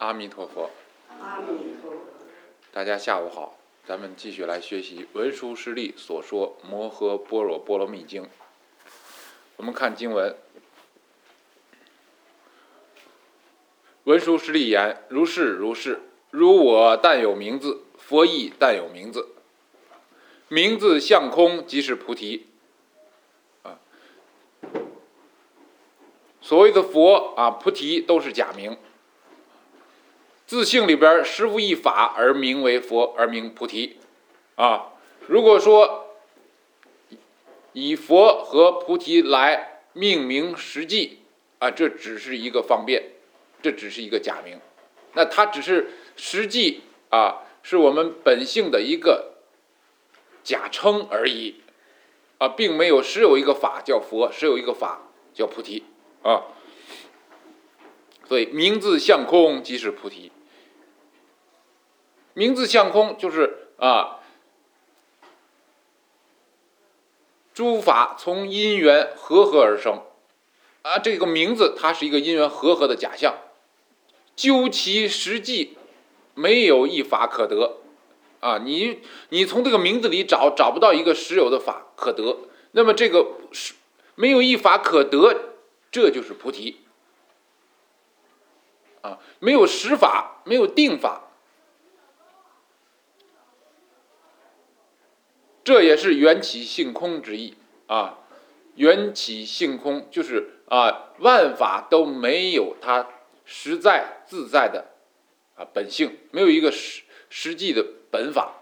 阿弥陀佛。 阿弥陀佛。 大家下午好，咱们继续来学习文殊师利所说《摩诃般若波罗蜜经》。我们看经文：文殊师利言：如是如是，如我但有名字，佛亦但有名字。名字相空，即是菩提。所谓的佛菩提都是假名。自性里边实无一法而名为佛，而名菩提。如果说以佛和菩提来命名实际这只是一个方便，这只是一个假名。那它只是实际是我们本性的一个假称而已并没有实有一个法叫佛，实有一个法叫菩提所以名字相空，即是菩提。名字相空就是诸法从因缘和合而生这个名字它是一个因缘和合的假象，究其实际没有一法可得你从这个名字里找不到一个实有的法可得，那么这个没有一法可得，这就是菩提没有实法，没有定法，这也是缘起性空之意缘起性空就是万法都没有它实在自在的本性，没有一个实际的本法，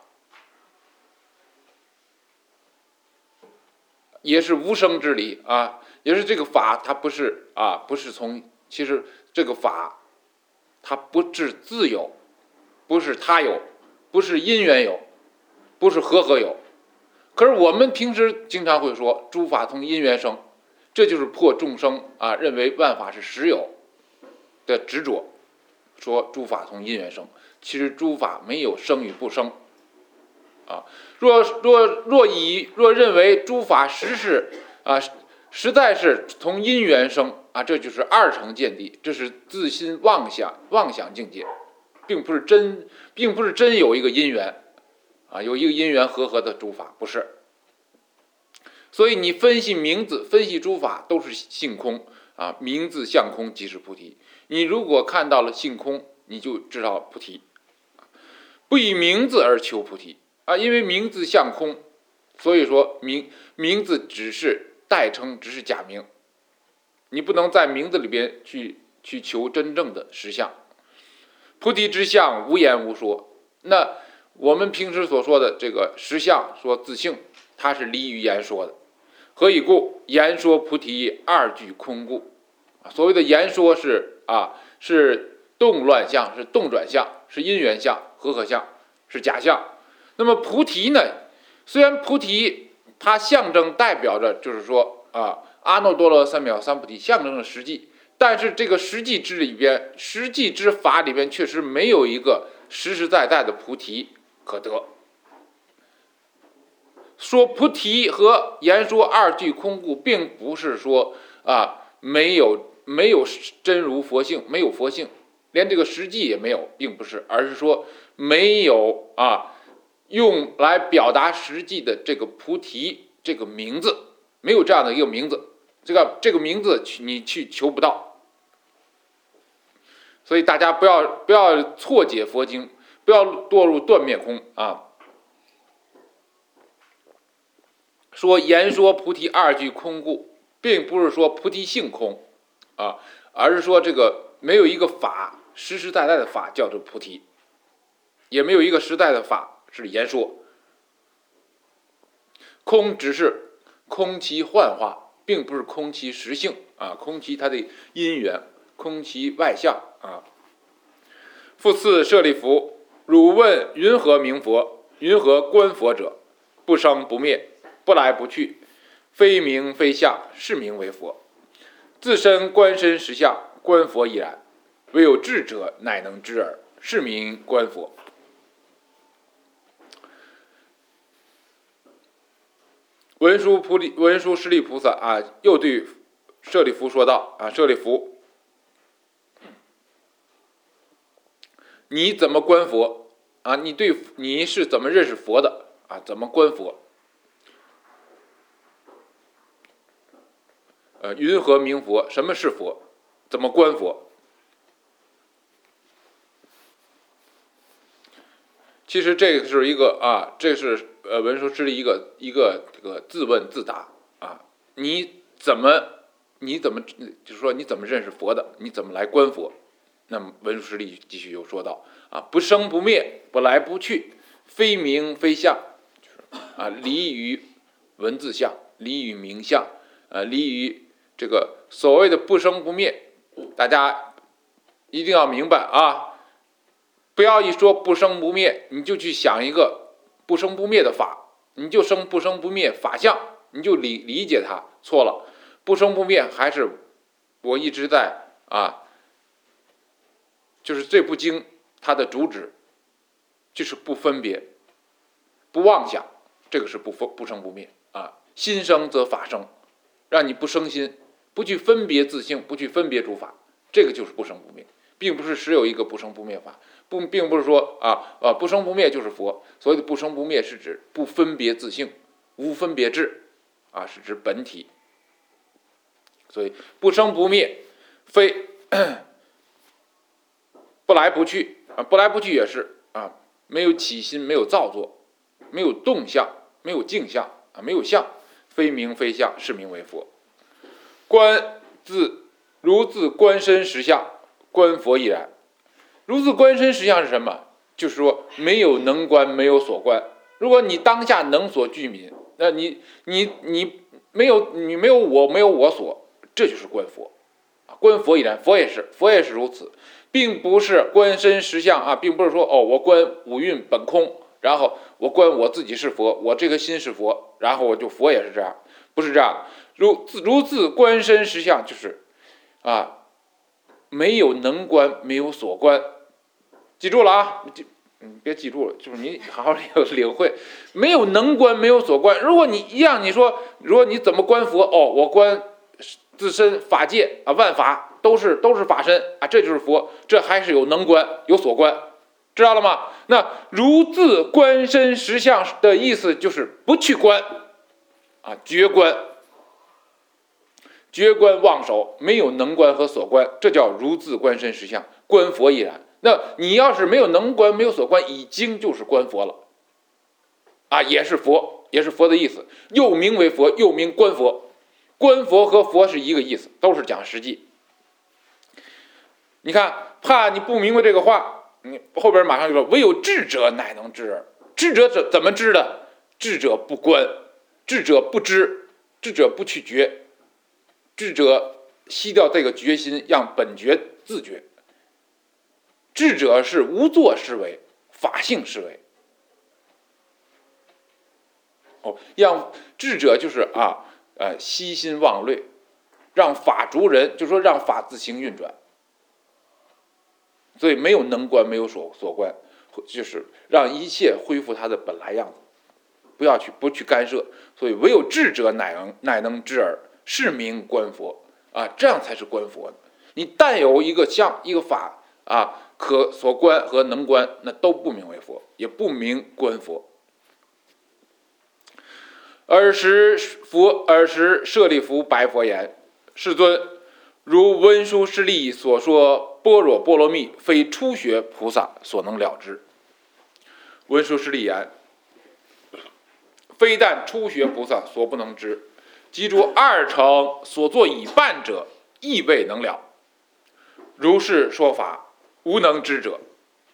也是无生之理也是这个法它不是从，其实这个法它不是自有，不是他有，不是因缘有，不是和合有。可是我们平时经常会说诸法从因缘生，这就是破众生认为万法是实有的执着，说诸法从因缘生，其实诸法没有生与不生若认为诸法实在是从因缘生这就是二乘见地，这是自心妄想境界，并不是真有一个因缘有一个因缘和合的诸法，不是。所以你分析名字，分析诸法都是性空名字相空，即是菩提。你如果看到了性空，你就知道菩提。不以名字而求菩提因为名字相空，所以说名字只是代称，只是假名，你不能在名字里边去求真正的实相。菩提之相无言无说，那我们平时所说的这个实相，说自性，它是离于言说的。何以故？言说菩提二俱空故。所谓的言说是动乱相，是动转相，是因缘相，和合相，是假象。那么菩提呢？虽然菩提它象征代表着就是说阿耨多罗三藐三菩提象征着实际，但是这个实际之里边，实际之法里边确实没有一个实实在在的菩提可得。说菩提和言说二俱空故，并不是说没有真如佛性，没有佛性，连这个实际也没有，并不是，而是说没有用来表达实际的这个菩提这个名字，没有这样的一个名字，这个名字你去求不到。所以大家不要错解佛经，不要堕入断灭空说言说菩提二俱空故，并不是说菩提性空而是说这个没有一个法实实在在的法叫做菩提，也没有一个实在的法是言说。空只是空其幻化，并不是空其实性空其它的因缘，空其外相复次舍利弗，汝问云何名佛？云何观佛者？不生不灭，不来不去，非名非相，是名为佛。自身观身实相，观佛亦然。唯有智者乃能知耳，是名观佛。文殊师利菩萨又对舍利弗说道舍利弗， 你怎么观佛啊？你是怎么认识佛的啊？怎么观佛？云何名佛？什么是佛？怎么观佛？其实这个是一个这是文殊师利一个这个自问自答啊。你怎么就是说你怎么认识佛的？你怎么来观佛？那么文殊师利继续又说道不生不灭，不来不去，非名非相，就是离于文字相，离于名相，离于这个所谓的不生不灭。大家一定要明白不要一说不生不灭，你就去想一个不生不灭的法，你就生不生不灭法相，你就理解它，错了。不生不灭还是我一直在就是这部经它的主旨就是不分别不妄想，这个是不生不灭心生则法生，让你不生心，不去分别自性，不去分别诸法，这个就是不生不灭，并不是实有一个不生不灭法，并不是说不生不灭就是佛。所谓的不生不灭是指不分别自性，无分别智是指本体。所以不生不灭非不来不去不来不去也是没有起心，没有造作，没有动向，没有镜像没有相，非名非相，是名为佛。如自观身实相，观佛亦然。如自观身实相是什么？就是说没有能观，没有所观。如果你当下能所具泯，那你没有我，没有我所，这就是观佛观佛亦然，佛也是如此，并不是观身实相并不是说我观五蕴本空，然后我观我自己是佛，我这颗心是佛，然后我就佛也是这样，不是这样。如自观身实相，就是没有能观，没有所观。记住了别记住了，就是你好好领会。没有能观，没有所观。如果你你说，如果你怎么观佛？我观自身法界万法都是法身这就是佛，这还是有能观有所观，知道了吗？那如自观身实相的意思就是不去观绝观，绝观妄守，没有能观和所观，这叫如自观身实相，观佛亦然。那你要是没有能观，没有所观，已经就是观佛了也是佛，也是佛的意思，又名为佛，又名观佛。观佛和佛是一个意思，都是讲实际。你看，怕你不明白这个话，你后边马上就说：唯有智者乃能知耳。智者怎么知的？智者不观，智者不知，智者不去觉，智者息掉这个决心，让本觉自觉。智者是无作思维，法性思维。让智者就是悉心忘虑，让法逐人，就说让法自行运转。所以没有能观，没有所观，就是让一切恢复它的本来样子，不去干涉。所以唯有智者乃能知耳，是名观佛这样才是观佛的。你但有一个相一个法可所观和能观，那都不名为佛，也不名观佛。尔时舍利弗白佛言：世尊，如文殊师利所说般若波罗蜜，非初学菩萨所能了之。文殊师利言：非但初学菩萨所不能知，即诸二乘所作已办者，亦未能了。如是说法，无能知者。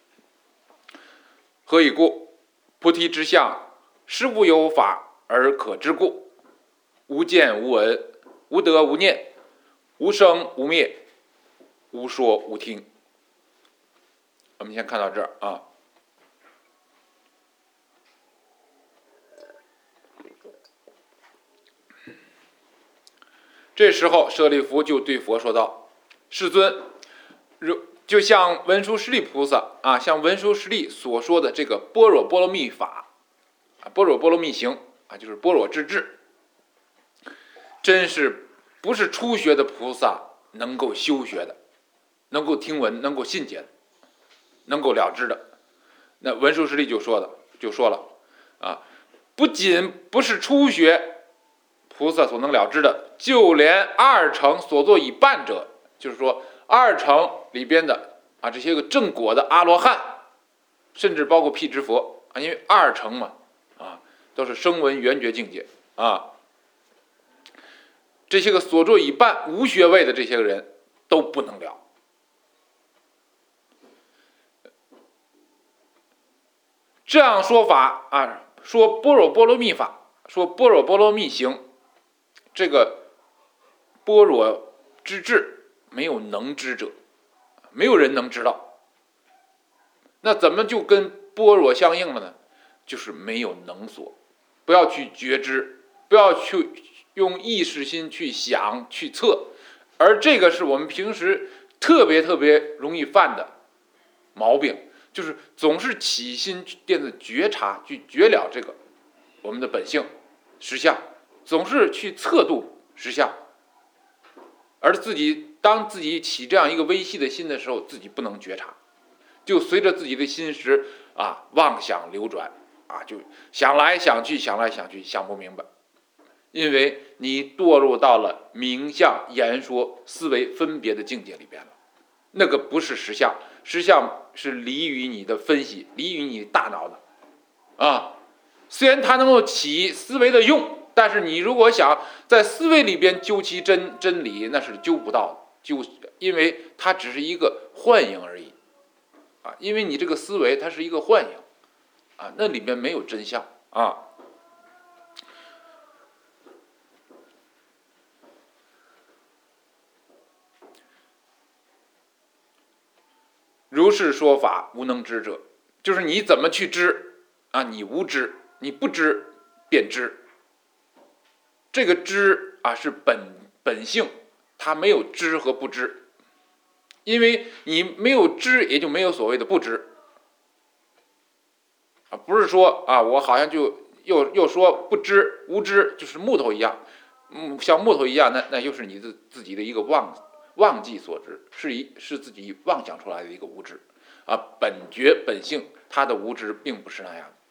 何以故？菩提之相，实无有法而可知故。无见无闻，无得无念，无生无灭，无说无听。我们先看到这儿这时候舍利弗就对佛说道：世尊，就像文殊师利菩萨像文殊师利所说的这个般若波罗蜜法般若波罗蜜行就是般若之智，真是不是初学的菩萨能够修学的，能够听闻，能够信解的。 能够了知的。那文殊师利就说了啊，不仅不是初学菩萨所能了知的，就连二乘所作已办者，就是说二乘里边的啊这些个正果的阿罗汉，甚至包括辟支佛啊，因为二乘嘛啊都是声闻缘觉境界啊，这些个所作已办无学位的这些个人都不能了。这样说法啊，说般若波罗蜜法，说般若波罗蜜行，这个般若之智没有能知者，没有人能知道。那怎么就跟般若相应了呢？就是没有能所，不要去觉知，不要去用意识心去想去测，而这个是我们平时特别容易犯的毛病，就是总是起心电的觉察，去觉了这个我们的本性实相，总是去测度实相，而当自己起这样一个微细的心的时候，自己不能觉察，就随着自己的心识啊妄想流转啊，就想来想去，想不明白，因为你堕入到了名相言说思维分别的境界里边了，那个不是实相，实相是离于你的分析，离于你大脑的啊。虽然它能够起思维的用，但是你如果想在思维里边究其真理，那是究不到的，因为它只是一个幻影而已啊，因为你这个思维它是一个幻影啊，那里面没有真相啊。如是说法，无能知者，就是你怎么去知啊？你无知，你不知便知。这个知啊是本性，它没有知和不知，因为你没有知，也就没有所谓的不知啊。不是说啊，我好像就又说不知无知，就是木头一样，像木头一样，那又是你自己的一个忘记所知，是自己妄想出来的一个无知啊。本觉本性，它的无知并不是那样的。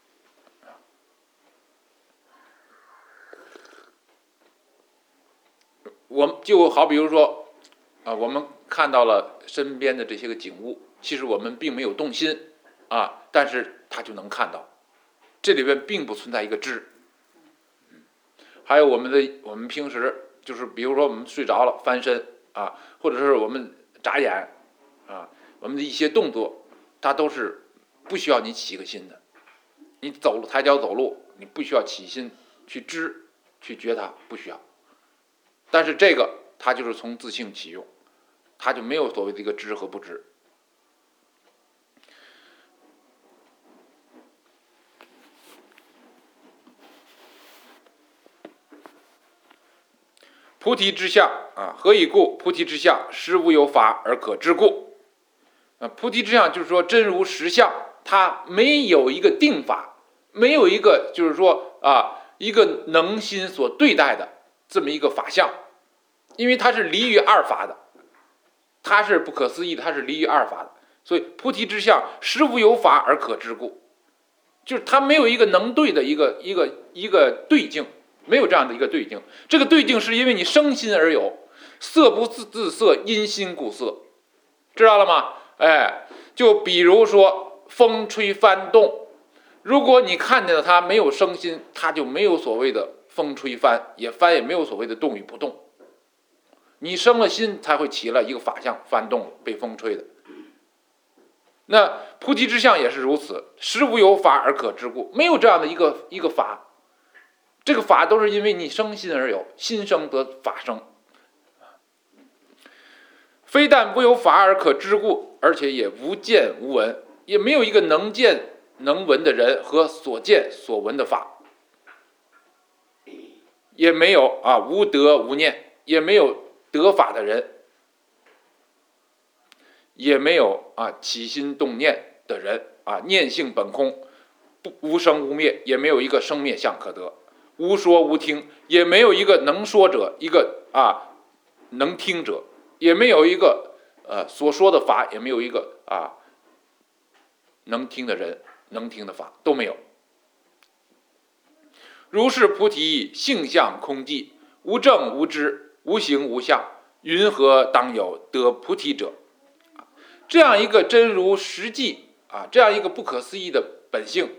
我们就好比如说啊，我们看到了身边的这些个景物，其实我们并没有动心啊，但是它就能看到，这里边并不存在一个知。还有我们平时就是比如说我们睡着了翻身啊，或者是我们眨眼啊，我们的一些动作，它都是不需要你起个心的。你抬脚走路，你不需要起心去知去觉它，不需要。但是这个它就是从自性起用，它就没有所谓的一个知和不知。菩提之相啊，何以故？菩提之相，实无有法而可知故。菩提之相就是说真如实相，它没有一个定法，没有一个就是说啊一个能心所对待的这么一个法相，因为它是离于二法的，它是不可思议的，它是离于二法的，所以菩提之相实无有法而可知故，就是它没有一个能对的一个对境，没有这样的一个对境。这个对境是因为你生心而有，色不自色，因心故色，知道了吗？哎，就比如说风吹翻动，如果你看见了它没有生心，它就没有所谓的风吹翻，也没有所谓的动与不动。你生了心，才会起了一个法相，翻动被风吹的。那菩提之相也是如此，实无有法而可知故，没有这样的一个法，这个法都是因为你生心而有，心生得法生。非但不有法而可知故，而且也无见无闻，也没有一个能见能闻的人和所见所闻的法，也没有啊无德无念，也没有得法的人，也没有啊起心动念的人啊，念性本空，无生无灭，也没有一个生灭相可得，无说无听，也没有一个能说者，一个啊能听者，也没有一个所说的法，也没有一个能听的人、能听的法都没有。如是菩提，性相空寂，无证无知，无形无相，云何当有得菩提者？这样一个真如实际这样一个不可思议的本性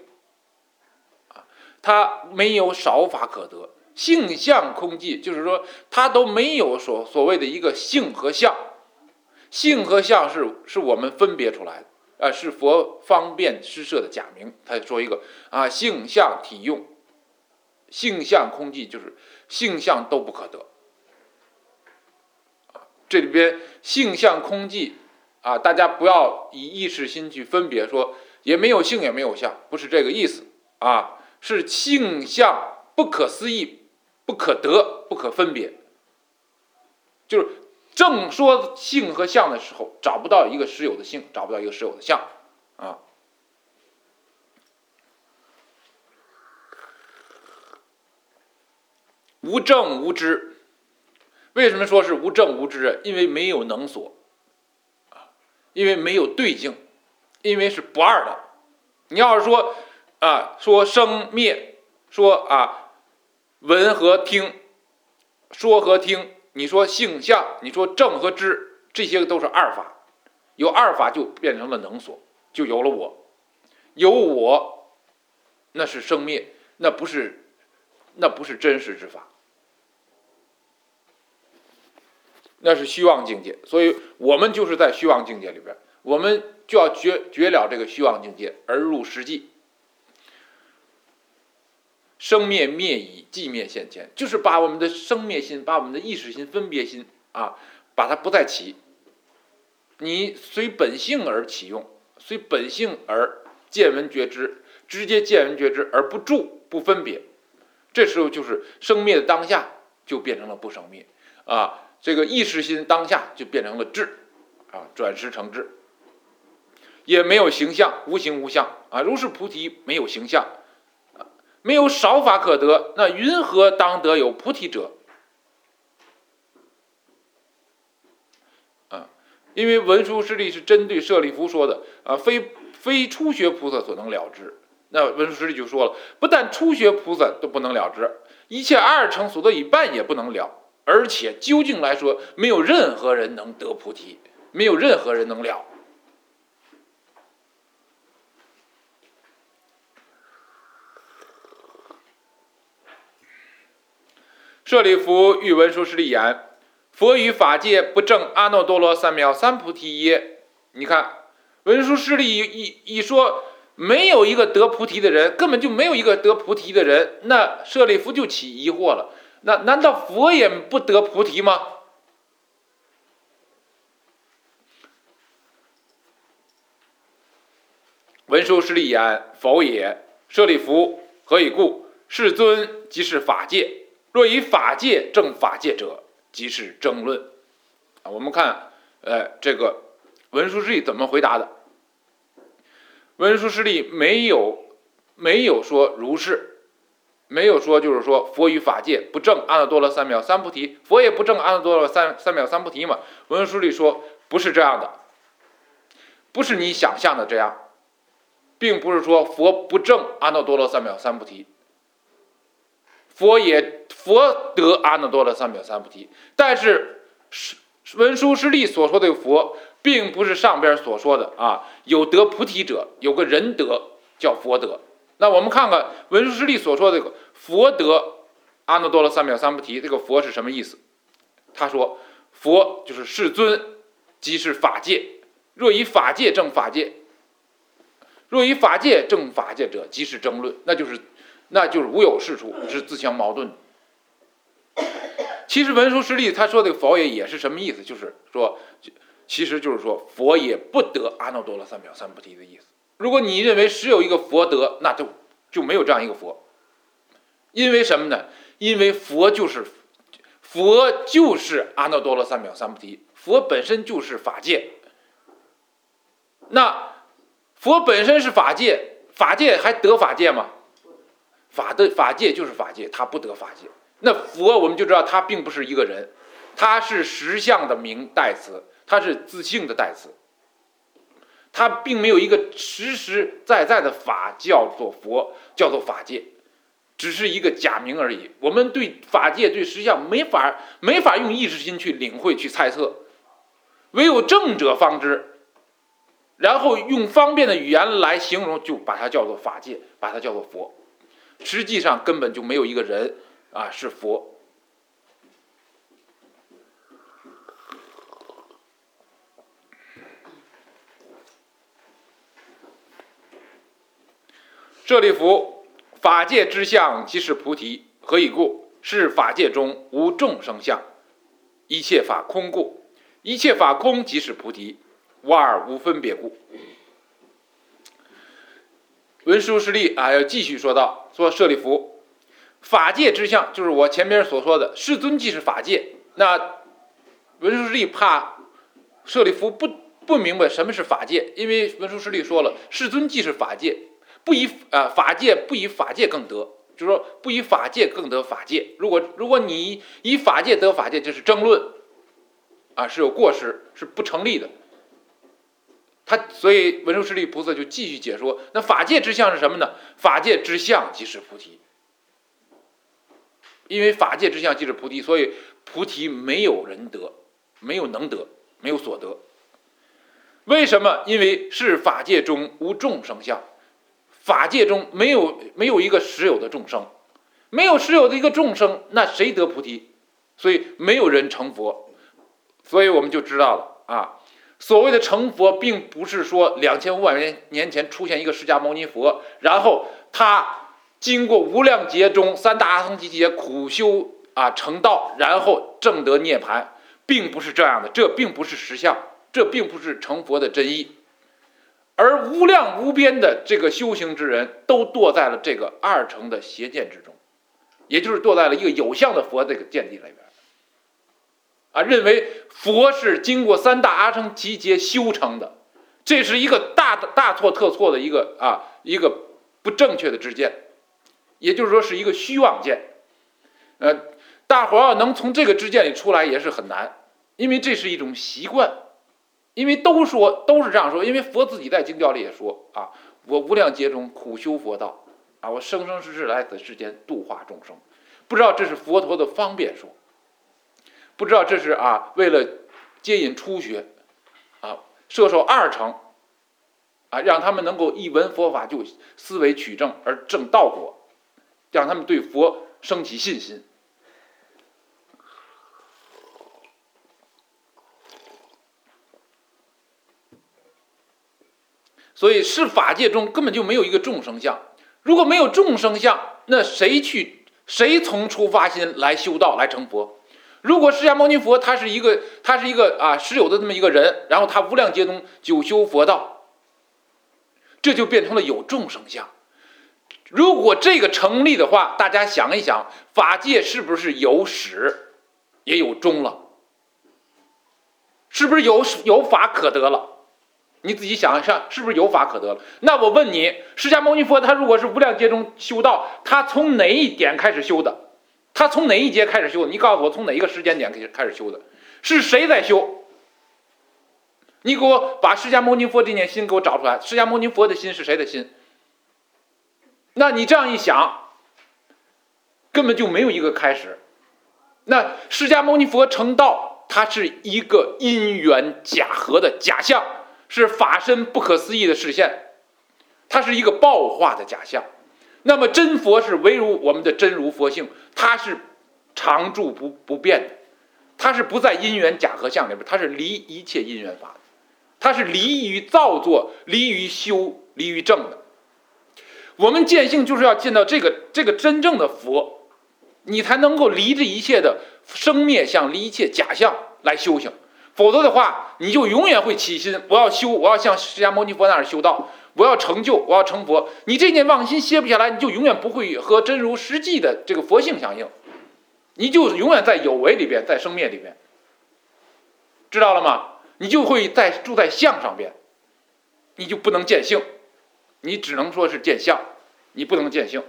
它没有少法可得。性相空寂，就是说它都没有所谓的一个性和相。性和相是我们分别出来的是佛方便施设的假名。他说一个性相体用，性相空寂，就是性相都不可得。这里边性相空寂大家不要以意识心去分别说也没有性也没有相，不是这个意思是性相不可思议、不可得、不可分别。就是正说性和相的时候，找不到一个实有的性，找不到一个实有的相无证无知。为什么说是无证无知？因为没有能所因为没有对境，因为是不二的。你要是说说生灭，说闻和听，说和听，你说性相，你说正和知，这些都是二法。有二法就变成了能所，就有了我。有我，那是生灭，那不是真实之法，那是虚妄境界。所以我们就是在虚妄境界里边，我们就要绝了这个虚妄境界，而入实际。生灭灭已，寂灭现前，就是把我们的生灭心，把我们的意识心、分别心把它不再起。你随本性而起用，随本性而见闻觉知，直接见闻觉知而不住不分别。这时候就是生灭的当下就变成了不生灭这个意识心当下就变成了智转识成智。也没有形象，无形无相如是菩提，没有形象没有少法可得，那云何当得有菩提者？因为文殊师利是针对舍利弗说的非初学菩萨所能了知。那文殊师利就说了，不但初学菩萨都不能了知，一切二乘所得一半也不能了，而且究竟来说，没有任何人能得菩提，没有任何人能了。舍利弗欲文殊师利言：佛于法界不证阿耨多罗三藐三菩提耶？你看，文殊师利一说没有一个得菩提的人，根本就没有一个得菩提的人，那舍利弗就起疑惑了。那难道佛也不得菩提吗？文殊师利言：否也。舍利弗，何以故？世尊即是法界。若以法界证法界者，即是争论。我们看，这个文殊师利怎么回答的？文殊师利没有说如是，没有说就是说佛于法界不证阿耨多罗三藐三菩提，佛也不证阿耨多罗三藐三菩提嘛。文殊师利说不是这样的，不是你想象的这样，并不是说佛不证阿耨多罗三藐三菩提。佛得阿耨多罗三藐三菩提，但是文殊师利所说的佛，并不是上边所说的有得菩提者，有个人得叫佛得。那我们看看文殊师利所说的这个佛得阿耨多罗三藐三菩提，这个佛是什么意思？他说佛就是世尊，即是法界。若以法界证法界，若以法界证法界者，即是争论，那就是无有是处，是自相矛盾。其实文殊师利他说的佛也是什么意思？就是说，其实就是说佛也不得阿耨多罗三藐三菩提的意思。如果你认为实有一个佛得，那就没有这样一个佛。因为什么呢？因为佛就是阿耨多罗三藐三菩提，佛本身就是法界。那佛本身是法界，法界还得法界吗？法界就是法界，他不得法界。那佛我们就知道他并不是一个人，他是实相的名代词，他是自性的代词， 它并没有一个实实在在的法叫做佛，叫做法界，只是一个假名而已。我们对法界对实相没法用意识心去领会去猜测，唯有证者方知，然后用方便的语言来形容，就把它叫做法界，把它叫做佛。实际上根本就没有一个人是佛。舍利弗，法界之相即是菩提，何以故？是法界中无众生相，一切法空故。一切法空即是菩提，无二无分别故。文殊师利要继续说道，说舍利弗，法界之相就是我前面所说的，世尊即是法界。那文殊师利怕舍利弗不明白什么是法界，因为文殊师利说了，世尊即是法界。不以法界不以法界更得，就是说不以法界更得法界。如果你以法界得法界，这是争论是有过失，是不成立的。所以文殊师利菩萨就继续解说，那法界之相是什么呢？法界之相即是菩提。因为法界之相即是菩提，所以菩提没有人得，没有能得，没有所得。为什么？因为是法界中无众生相。法界中没有一个实有的众生，没有实有的一个众生，那谁得菩提？所以没有人成佛。所以我们就知道了所谓的成佛，并不是说2500年前出现一个释迦牟尼佛，然后他经过无量劫中三大阿僧祇劫苦修成道，然后证得涅槃，并不是这样的，这并不是实相，这并不是成佛的真意。而无量无边的这个修行之人，都堕在了这个二乘的邪见之中，也就是堕在了一个有相的佛这个见地里边认为佛是经过三大阿僧祇劫修成的，这是一个大错特错的一个不正确的知见，也就是说是一个虚妄见。大伙要能从这个知见里出来也是很难，因为这是一种习惯。因为都是这样说，因为佛自己在经教里也说我无量劫中苦修佛道我生生世世来此世间度化众生。不知道这是佛陀的方便说，不知道这是为了接引初学摄受二乘让他们能够一闻佛法就思维取证而证道果，让他们对佛升起信心。所以是法界中根本就没有一个众生相。如果没有众生相，那谁从出发心来修道来成佛？如果释迦牟尼佛他是一个实有的这么一个人，然后他无量劫中久修佛道，这就变成了有众生相。如果这个成立的话，大家想一想，法界是不是有始也有终了？是不是有法可得了？你自己想一想，是不是有法可得了？那我问你，释迦牟尼佛他如果是无量劫中修道，他从哪一点开始修的？他从哪一节开始修的？你告诉我，从哪一个时间点开始修的？是谁在修？你给我把释迦牟尼佛这念心给我找出来。释迦牟尼佛的心是谁的心？那你这样一想，根本就没有一个开始。那释迦牟尼佛成道，它是一个因缘假合的假象，是法身不可思议的示现，它是一个报化的假象。那么真佛是唯如我们的真如佛性，它是常住不变的，它是不在因缘假合相里边，它是离一切因缘法的，它是离于造作，离于修，离于正的。我们见性就是要见到这个真正的佛，你才能够离这一切的生灭相，离一切假象来修行。否则的话，你就永远会起心，我要修，我要像释迦牟尼佛那儿修道，我要成就，我要成佛。你这念妄心歇不下来，你就永远不会和真如实际的这个佛性相应，你就永远在有为里边，在生灭里边，知道了吗？你就会住在相上边，你就不能见性，你只能说是见相，你不能见性。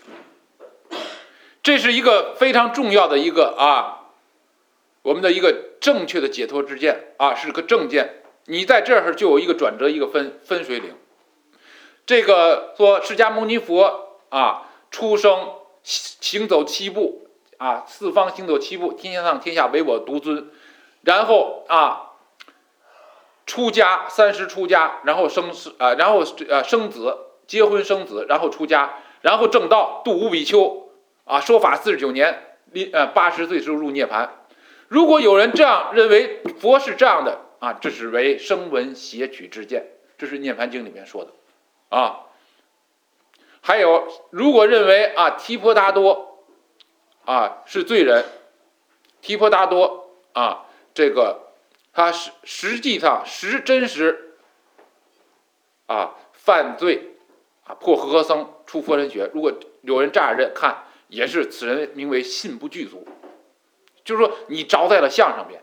这是一个非常重要的一个我们的一个正确的解脱之见啊，是个正见。你在这儿就有一个转折，一个分水岭。这个说释迦牟尼佛啊，出生行走7步啊，四方行走7步，天下上天下唯我独尊。然后啊，出家30出家，然后生子，结婚生子，然后出家，然后正道度无比丘啊，说法49年，80岁时候入涅槃。如果有人这样认为佛是这样的啊，这是为声闻邪取之见，这是《涅槃经》里面说的啊。还有，如果认为啊提婆达多啊是罪人，提婆达多啊这个他实际上真实啊犯罪啊破和合僧出佛身血，如果有人这样看，也是此人名为信不具足，就是说你着在了相上边。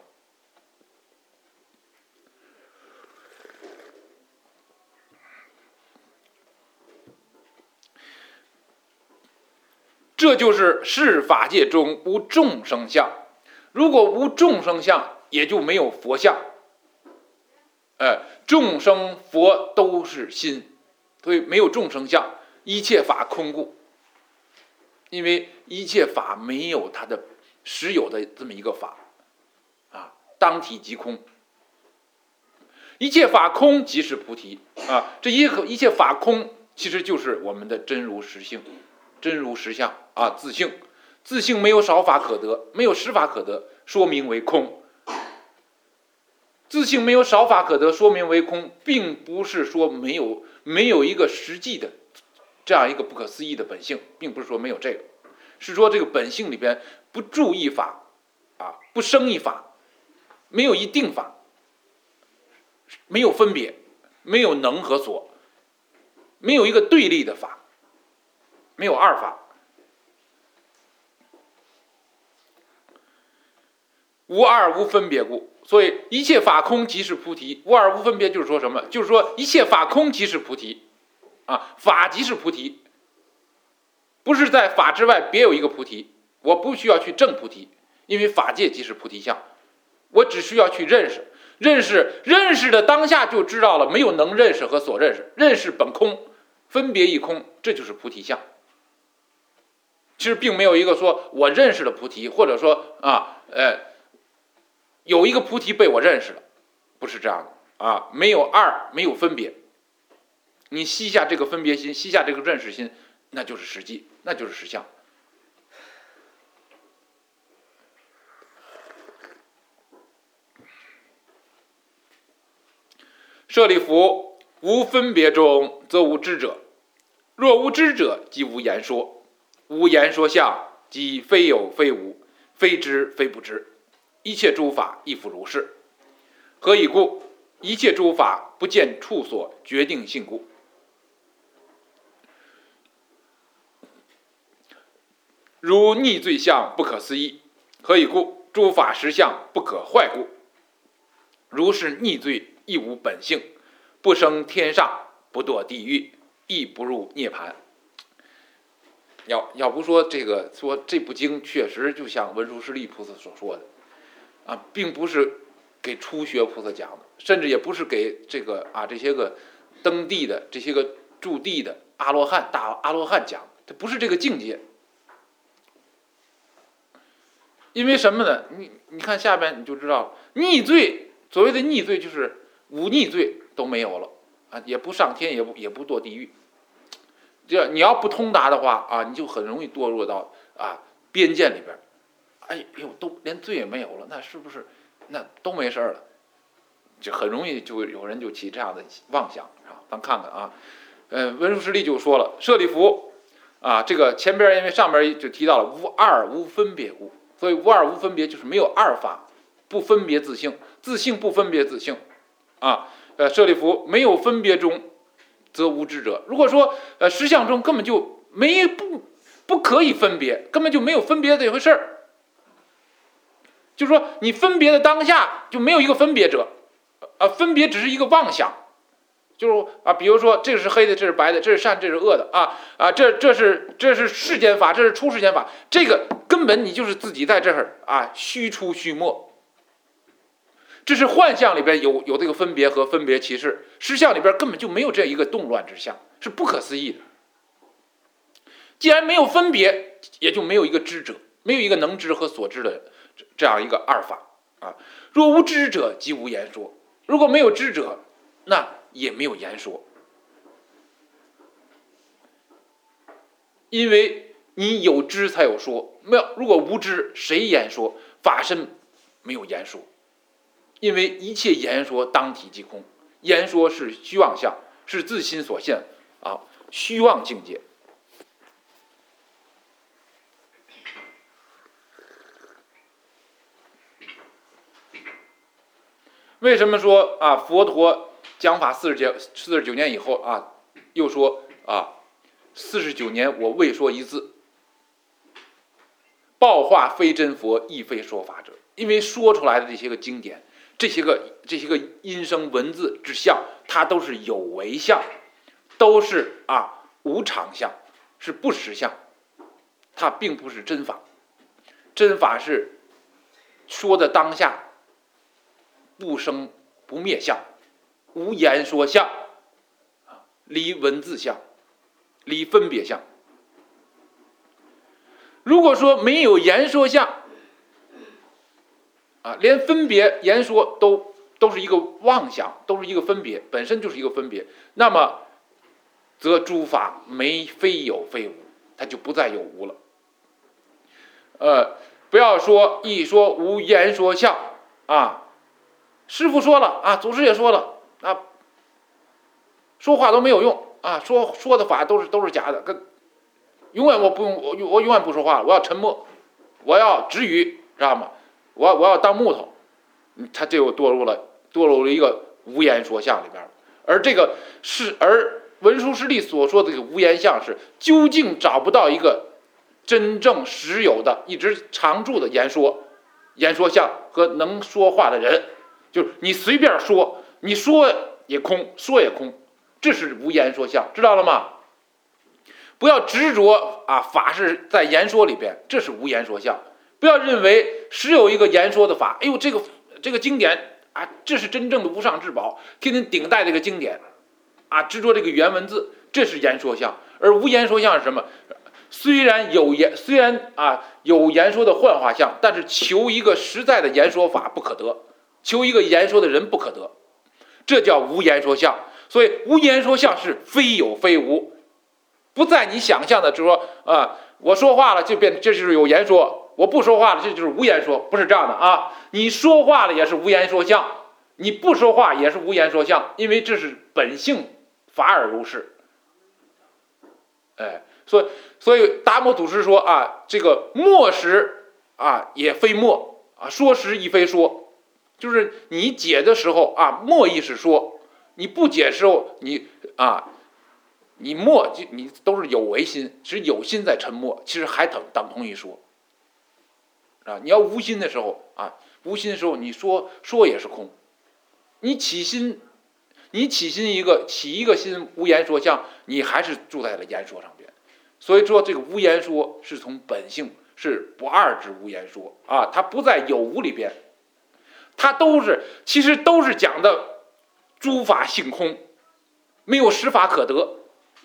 这就是世法界中无众生相。如果无众生相，也就没有佛相。众生佛都是心，所以没有众生相，一切法空故。因为一切法没有它的实有的这么一个法啊，当体即空。一切法空即是菩提啊，这一切法空其实就是我们的真如实性。真如实相啊，自性，自性没有少法可得，没有实法可得，说明为空。自性没有少法可得，说明为空，并不是说没有一个实际的这样一个不可思议的本性，并不是说没有这个，是说这个本性里边不住一法啊，不生一法，没有一定法，没有分别，没有能和所，没有一个对立的法。没有二法，无二无分别故。所以一切法空即是菩提，无二无分别就是说什么？就是说一切法空即是菩提啊，法即是菩提，不是在法之外别有一个菩提。我不需要去证菩提，因为法界即是菩提相，我只需要去认识的当下就知道了，没有能认识和所认识，认识本空，分别一空，这就是菩提相。其实并没有一个说我认识了菩提，或者说有一个菩提被我认识了，不是这样的啊，没有二，没有分别。你吸下这个分别心，吸下这个认识心，那就是实际，那就是实相。舍利弗，无分别中，则无知者。若无知者，即无言说。无言说相，即非有非无，非知非不知，一切诸法亦复如是。何以故？一切诸法不见处所决定性故。如逆罪相不可思议。何以故？诸法实相不可坏故。如是逆罪亦无本性，不生天上，不堕地狱，亦不入涅槃。要不说这部经确实就像文殊师利菩萨所说的啊，并不是给初学菩萨讲的，甚至也不是给这些个登地的这些个驻地的大阿罗汉讲的，这不是这个境界。因为什么呢？你看下边你就知道，逆罪，所谓的逆罪就是无逆罪都没有了啊，也不上天，也不堕地狱。这你要不通达的话啊，你就很容易堕入到边界里边。哎呦，都连罪也没有了，那是不是那都没事了？就很容易就有人就起这样的妄想啊。咱看看啊，文殊师利就说了，舍利弗啊，这个前边因为上边就提到了无二无分别故，所以无二无分别就是没有二法，不分别自性，自性不分别自性啊。舍利弗，没有分别中，则无知者。如果说实相中根本就不可以分别，根本就没有分别这回事儿，就是说你分别的当下就没有一个分别者，分别只是一个妄想，就是比如说这是黑的，这是白的，这是善，这是恶的这是世间法，这是出世间法，这个根本你就是自己在这儿虚出虚没， 这是幻象里边有这个分别和分别其事，实相里边根本就没有这一个动乱之相，是不可思议的。既然没有分别，也就没有一个知者，没有一个能知和所知的这样一个二法啊。若无知者，即无言说。如果没有知者，那也没有言说。因为你有知才有说，如果无知，谁言说？法身没有言说，因为一切言说当体即空，言说是虚妄相，是自心所现啊，虚妄境界。为什么说啊？佛陀讲法49年以后啊，又说啊，49年我未说一字。报化非真佛，亦非说法者。因为说出来的这些个经典，这些个音声文字之相，它都是有为相，都是无常相，是不实相，它并不是真法。真法是说的当下不生不灭相，无言说相，离文字相，离分别相。如果说没有言说相连分别言说都是一个妄想，都是一个分别，本身就是一个分别，那么则诸法非有非无，它就不再有无了。不要说一说无言说相师父说了祖师也说了说话都没有用说的法都是假的，永远我永远不说话了，我要沉默，我要止语，知道吗？我要当木头，他就堕入了一个无言说相里边。而文殊师利所说的这个无言相是究竟找不到一个真正实有的一直常住的言说相和能说话的人，就是你随便说，你说也空，说也空，这是无言说相，知道了吗？不要执着法是在言说里边，这是无言说相。不要认为实有一个言说的法，哎呦，这个经典这是真正的无上至宝，天天顶戴这个经典执着这个原文字，这是言说相。而无言说相是什么？虽然有言说的幻化相，但是求一个实在的言说法不可得，求一个言说的人不可得，这叫无言说相。所以无言说相是非有非无，不在你想象的，就是说我说话了这就是有言说，我不说话了这就是无言说，不是这样的你说话了也是无言说相，你不说话也是无言说相，因为这是本性法尔如是。所以达摩祖师说这个默时也非默说时亦非说，就是你解的时候默意是说，你不解的时候你默你都是有为心，是有心在沉默，其实还等同于说你要无心的时候无心的时候你说也是空。你起一个心无言说相，你还是住在了言说上边。所以说这个无言说是从本性是不二之无言说它不在有无里边，它其实都是讲的诸法性空，没有实法可得。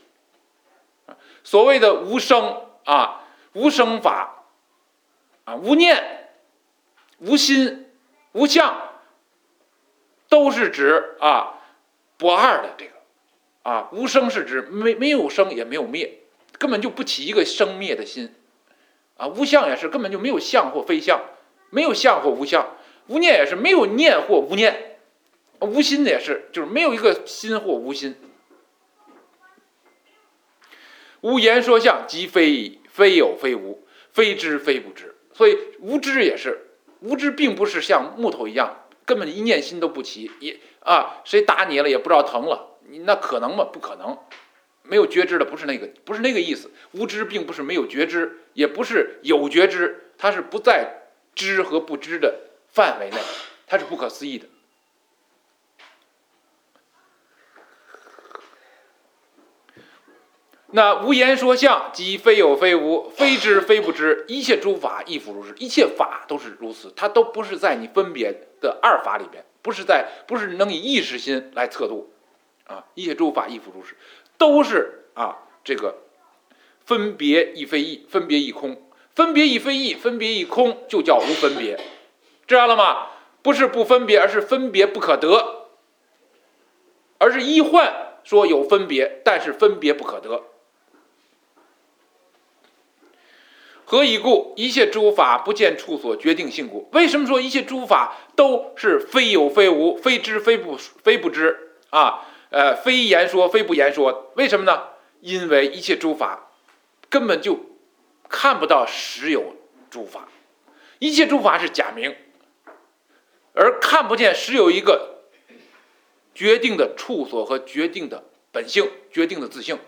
所谓的无生无生法无念无心无相，都是指不二的这个无生是指没有生也没有灭，根本就不起一个生灭的心无相也是根本就没有相或非相，没有相或无相。无念也是没有念或无念，无心也是就是没有一个心或无心。无言说相即非有非无，非知非不知。所以无知也是，无知并不是像木头一样根本一念心都不起，谁打你了也不知道疼了，那可能吗？不可能。没有觉知的不是那个意思。无知并不是没有觉知，也不是有觉知，它是不在知和不知的范围内，它是不可思议的。那无言说相即非有非无，非知非不知，一切诸法亦复如是。一切法都是如此，它都不是在你分别的二法里边， 不是能以意识心来测度啊。一切诸法亦复如是，都是这个分别亦非义，分别亦空，分别亦非义，分别亦空，就叫无分别，知道了吗？不是不分别，而是分别不可得，而是一幻说有分别，但是分别不可得。何以故？一切诸法不见处所决定性故。为什么说一切诸法都是非有非无，非知非不知非言说非不言说？为什么呢？因为一切诸法根本就看不到实有诸法，一切诸法是假名，而看不见实有一个决定的处所和决定的本性，决定的自性，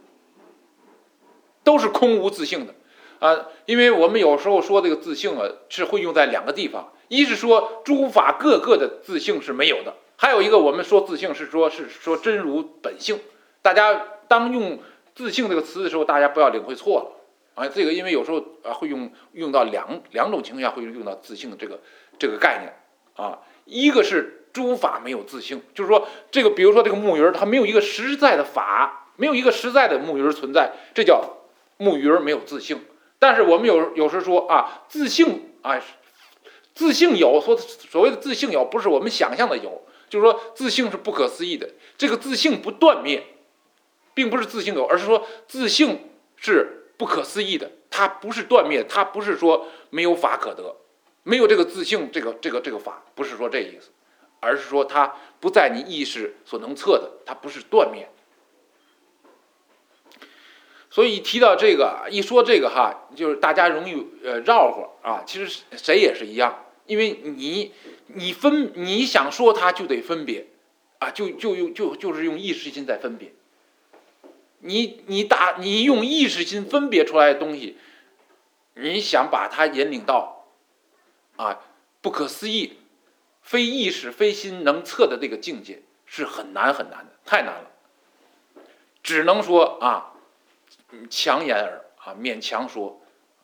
都是空无自性的。因为我们有时候说这个自性是会用在两个地方，一是说诸法各个的自性是没有的，还有一个我们说自性是说真如本性。大家当用自性这个词的时候，大家不要领会错了这个因为有时候会用到两种情况下会用到自性的这个概念一个是诸法没有自性，就是说这个比如说这个木鱼它没有一个实在的法，没有一个实在的木鱼存在，这叫木鱼没有自性。但是我们有时说自性自性有，所谓的自性有不是我们想象的有，就是说自性是不可思议的，这个自性不断灭，并不是自性有，而是说自性是不可思议的，它不是断灭，它不是说没有法可得，没有这个自性这个法，不是说这意思，而是说它不在你意识所能测的，它不是断灭。所以一提到这个，一说这个就是大家容易绕乎其实谁也是一样，因为你想说它就得分别就是用意识心在分别。你用意识心分别出来的东西，你想把它引领到不可思议、非意识、非心能测的这个境界，是很难很难的，太难了。只能说强言耳勉强说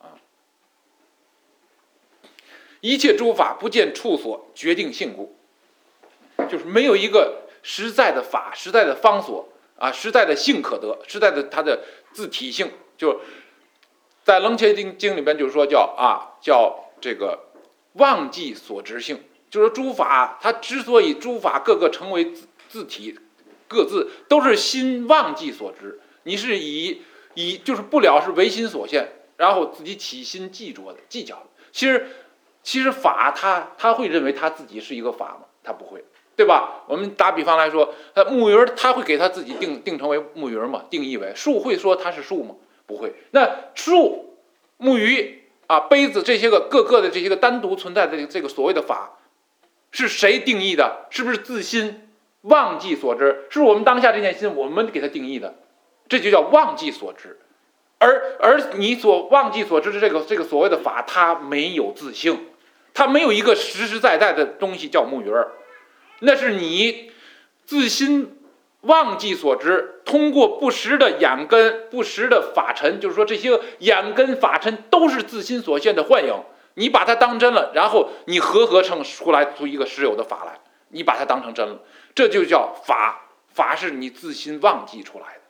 一切诸法不见处所决定性故，就是没有一个实在的法、实在的方所实在的性可得，实在的它的自体性。就在楞伽经里边就是说叫这个忘记所执性，就是诸法它之所以诸法各个成为自体，各自都是心忘记所执，你是以就是不了是唯心所现，然后自己起心计较的。其实法他会认为他自己是一个法吗？他不会，对吧？我们打比方来说，木鱼他会给他自己定成为木鱼吗？定义为树会说它是树吗？不会。那树、木鱼杯子这些个各个的这些个单独存在的这个所谓的法，是谁定义的？是不是自心忘记所知？是我们当下这件心我们给它定义的？这就叫忘记所知，而你所忘记所知的这个所谓的法，它没有自性，它没有一个实实在在的东西叫木鱼那是你自心忘记所知，通过不实的眼根、不实的法尘，就是说这些眼根法尘都是自心所现的幻影，你把它当真了，然后你合成出来出一个实有的法来，你把它当成真了，这就叫法。法是你自心忘记出来的。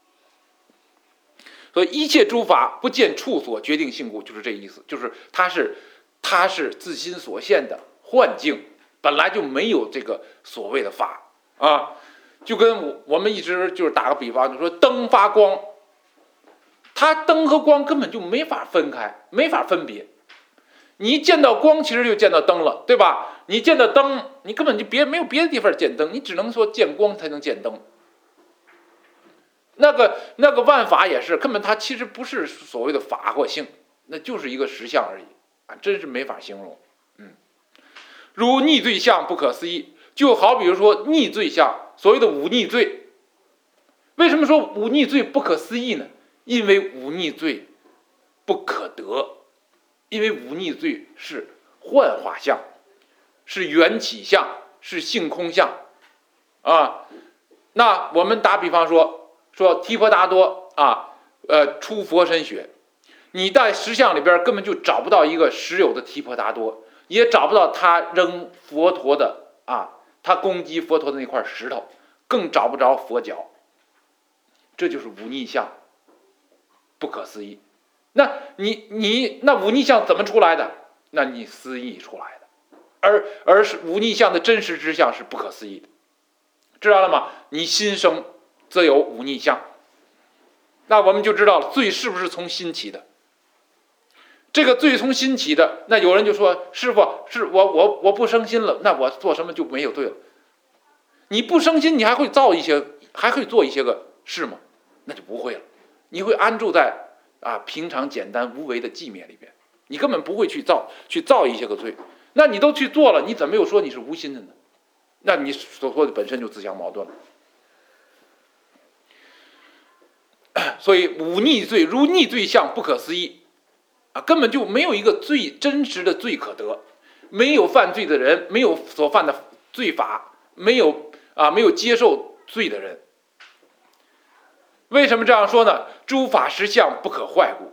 所以一切诸法不见处所决定性故，就是这意思，就是它是自心所现的幻境，本来就没有这个所谓的法就跟我们一直就是打个比方，就说灯发光，它灯和光根本就没法分开，没法分别。你一见到光，其实就见到灯了，对吧？你见到灯，你根本就没有别的地方见灯，你只能说见光才能见灯。那个万法也是，根本它其实不是所谓的法或性，那就是一个实相而已真是没法形容。如逆罪相不可思议，就好比如说逆罪相，所谓的忤逆罪。为什么说忤逆罪不可思议呢？因为忤逆罪不可得，因为忤逆罪是幻化相，是缘起相，是性空相那我们打比方说提婆达多出佛身血，你在实相里边根本就找不到一个实有的提婆达多，也找不到他扔佛陀的他攻击佛陀的那块石头，更找不着佛脚。这就是忤逆相，不可思议。那那忤逆相怎么出来的？那你思议出来的，而是忤逆相的真实之相是不可思议的，知道了吗？你心生则有忤逆相，那我们就知道了罪是不是从心起的。这个罪从心起的，那有人就说：“师父，是我不生心了，那我做什么就没有罪了？”你不生心，你还会做一些个事吗？那就不会了。你会安住在平常简单无为的寂灭里边，你根本不会去造一些个罪。那你都去做了，你怎么又说你是无心的呢？那你所说的本身就自相矛盾了。所以忤逆罪如逆罪相不可思议。根本就没有一个真实的罪可得，没有犯罪的人，没有所犯的罪法，没有接受罪的人。为什么这样说呢？诸法实相不可坏故。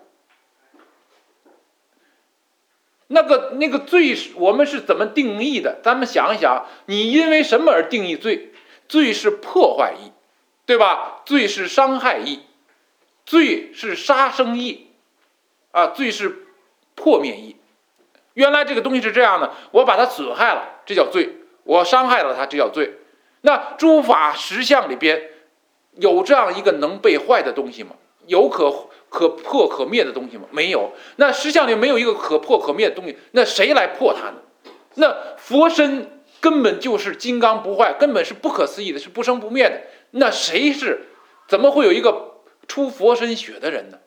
那个罪，我们是怎么定义的？咱们想一想，你因为什么而定义罪？罪是破坏意，对吧？罪是伤害意，罪是杀生意。罪是破灭意。原来这个东西是这样的，我把它损害了，这叫罪；我伤害了它，这叫罪。那诸法实相里边有这样一个能被坏的东西吗？有可破可灭的东西吗？没有。那实相里没有一个可破可灭的东西，那谁来破它呢？那佛身根本就是金刚不坏，根本是不可思议的，是不生不灭的。那怎么会有一个出佛身血的人呢？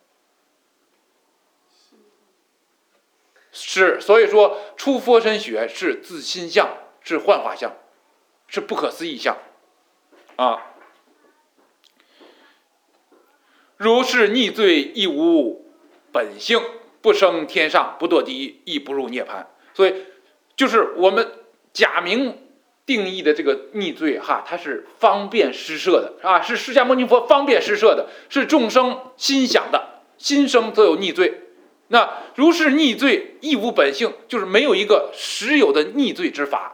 所以说出佛身血是自心相，是幻化相，是不可思议相如是逆罪亦无本性，不升天上，不堕地狱，亦不入涅槃。所以就是我们假名定义的这个逆罪它是方便施设的是释迦牟尼佛方便施设的，是众生心想的，心生则有逆罪。那如是逆罪亦无本性，就是没有一个实有的逆罪之法。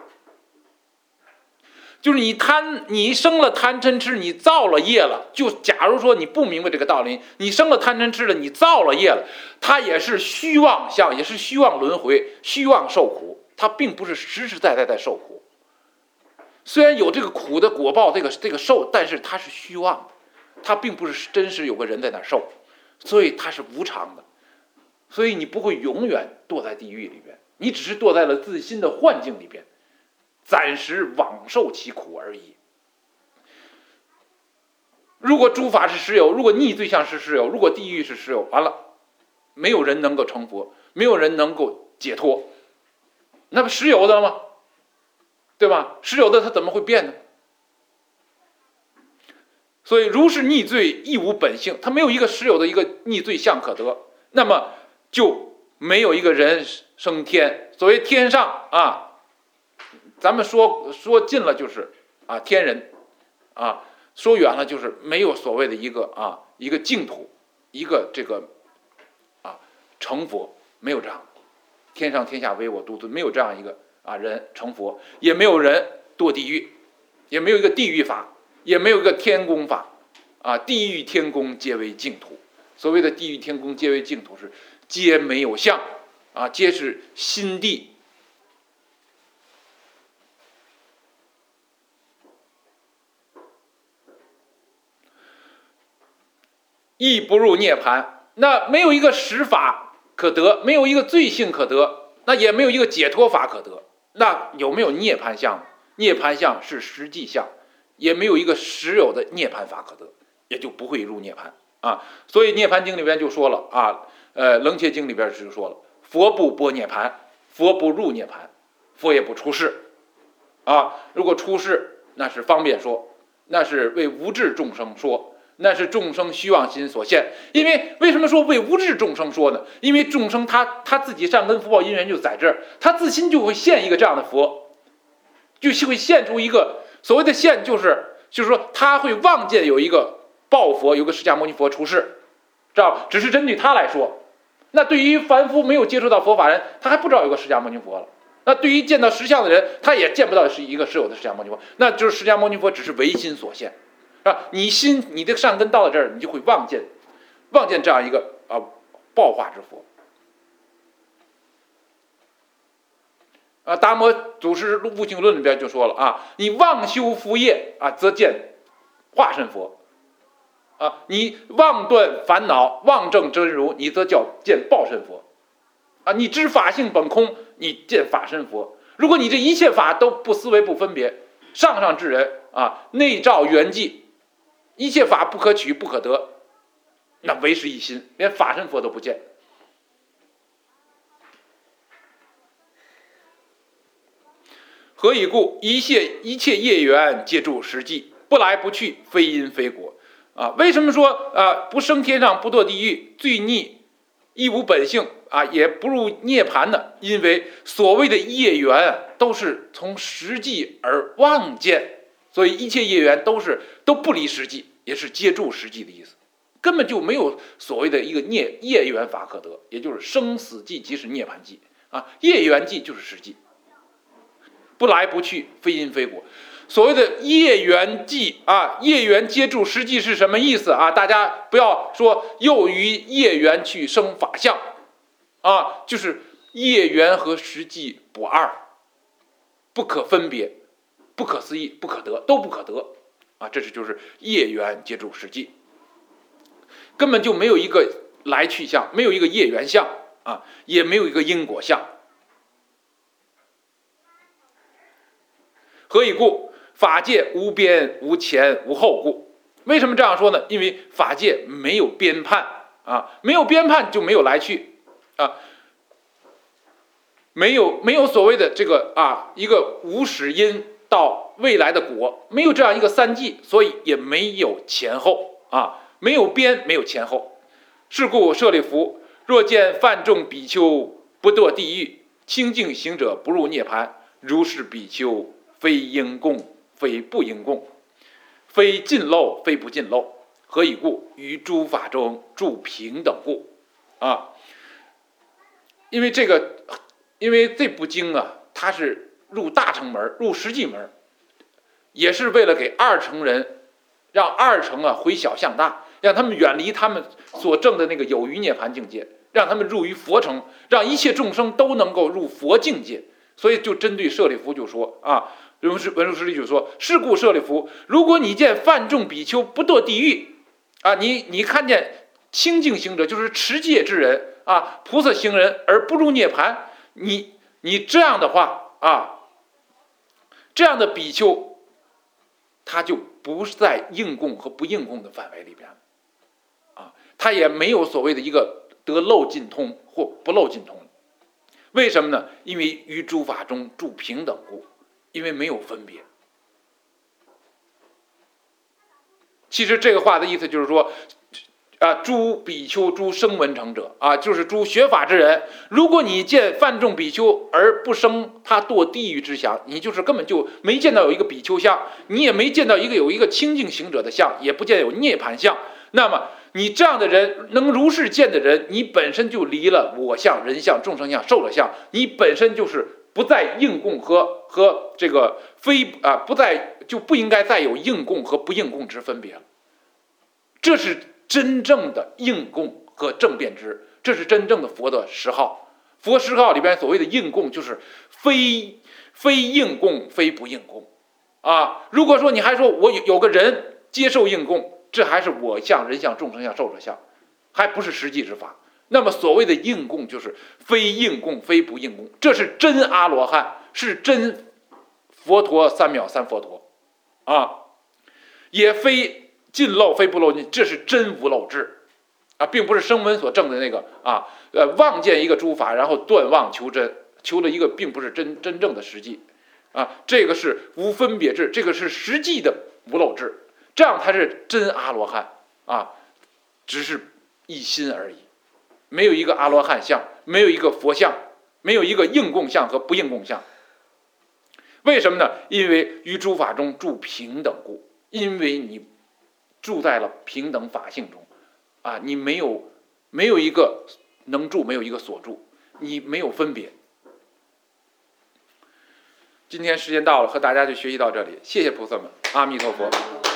就是你生了贪嗔痴，你造了业了。就假如说你不明白这个道理，你生了贪嗔痴了，你造了业了，它也是虚妄相，也是虚妄轮回，虚妄受苦，它并不是实实在在在受苦。虽然有这个苦的果报，这个受，但是它是虚妄的，它并不是真实有个人在那受，所以它是无常的。所以你不会永远堕在地狱里边，你只是堕在了自心的幻境里边，暂时枉受其苦而已。如果诸法是实有，如果逆罪相是实有，如果地狱是实有，完了，没有人能够成佛，没有人能够解脱，那不实有的吗？对吧？实有的它怎么会变呢？所以如是逆罪亦无本性，它没有一个实有的一个逆罪相可得，那么就没有一个人升天。所谓天上咱们说近了就是天人说远了就是没有所谓的一个净土，一个这个成佛，没有这样。天上天下唯我独尊，没有这样一个人成佛，也没有人堕地狱，也没有一个地狱法，也没有一个天宫法地狱天宫皆为净土。所谓的地狱天宫皆为净土，是皆没有相皆是心地。亦不入涅槃。那没有一个实法可得，没有一个罪性可得，那也没有一个解脱法可得。那有没有涅槃相？涅槃相是实际相，也没有一个实有的涅槃法可得，也就不会入涅槃所以涅槃经里边就说了楞伽经里边就说了，佛不般涅槃，佛不入涅槃，佛也不出世如果出世，那是方便说，那是为无智众生说，那是众生虚妄心所现。因为什么说为无智众生说呢？因为众生他自己善根福报因缘就在这儿，他自心就会现一个这样的佛，就会现出一个所谓的现，就是说他会望见有一个报佛，有个释迦牟尼佛出世，知道？只是针对他来说。那对于凡夫没有接触到佛法人，他还不知道有个释迦牟尼佛了。 那对于见到实相的人，他也见不到是一个实有的释迦牟尼佛，那就是释迦牟尼佛只是唯心所现，啊，你的善根到了这儿，你就会望见这样一个报化之佛。达摩祖师悟性论里边就说了啊，你妄修福业啊，则见化身佛。你妄断烦恼，妄证真如，你则见报身佛。你知法性本空，你见法身佛。如果你这一切法都不思维不分别，上上至人内照圆寂，一切法不可取不可得，那唯是一心，连法身佛都不见。何以故？一切业缘皆住实际，不来不去，非因非果。为什么说不升天上，不堕地狱，罪逆亦无本性也不入涅盘呢？因为所谓的业缘都是从实际而妄见，所以一切业缘都不离实际，也是皆住实际的意思，根本就没有所谓的一个业缘法可得，也就是生死际即是涅盘际业缘际就是实际，不来不去，非因非果。所谓的业缘际业缘皆住实际是什么意思大家不要说又于业缘去生法相就是业缘和实际不二，不可分别，不可思议，不可得，都不可得这就是业缘皆住实际，根本就没有一个来去相，没有一个业缘相也没有一个因果相。何以故？法界无边无前无后故。为什么这样说呢？因为法界没有边判没有边判就没有来去没有所谓的这个一个无始因到未来的果，没有这样一个三际，所以也没有前后没有边，没有前后。是故舍利弗，若见犯众比丘不堕地狱，清净行者不入涅盘，如是比丘非应供，非不应供，非尽漏，非不尽漏。何以故？于诸法中住平等故因为这部经它是入大乘门，入实际门，也是为了给二乘人，让二乘回小向大，让他们远离他们所证的那个有余涅盘境界，让他们入于佛乘，让一切众生都能够入佛境界。所以就针对舍利弗就说文殊师利就说：是故舍利弗，如果你见犯众比丘不堕地狱你看见清净行者，就是持戒之人菩萨行人而不入涅盘，你这样的话这样的比丘，他就不是在应供和不应供的范围里边他也没有所谓的一个得漏尽通或不漏尽通。为什么呢？因为于诸法中住平等故，因为没有分别。其实这个话的意思就是说诸比丘诸声闻乘者就是诸学法之人，如果你见犯众比丘而不生他堕地狱之想，你就是根本就没见到有一个比丘相，你也没见到有一个清净行者的相，也不见有涅盘相，那么你这样的人，能如是见的人，你本身就离了我相、人相、众生相、寿者相，你本身就是不再应供和这个不再，就不应该再有应供和不应供之分别了。这是真正的应供和正辩知，这是真正的佛的十号。佛十号里边所谓的应供，就是非应供，非不应供如果说你还说我有个人接受应供，这还是我相、人相、众生相、寿者相，还不是实际之法。那么所谓的应供，就是非应供，非不应供，这是真阿罗汉，是真佛陀三藐三佛陀也非尽漏，非不漏尽，这是真无漏智并不是声闻所证的那个妄见一个诸法，然后断妄求真，求了一个并不是真正的实际这个是无分别智，这个是实际的无漏智，这样才是真阿罗汉只是一心而已，没有一个阿罗汉相，没有一个佛相，没有一个应供相和不应供相。为什么呢？因为于诸法中住平等故，因为你住在了平等法性中你没有一个能住，没有一个所住，你没有分别今天时间到了，和大家就学习到这里，谢谢菩萨们，阿弥陀佛。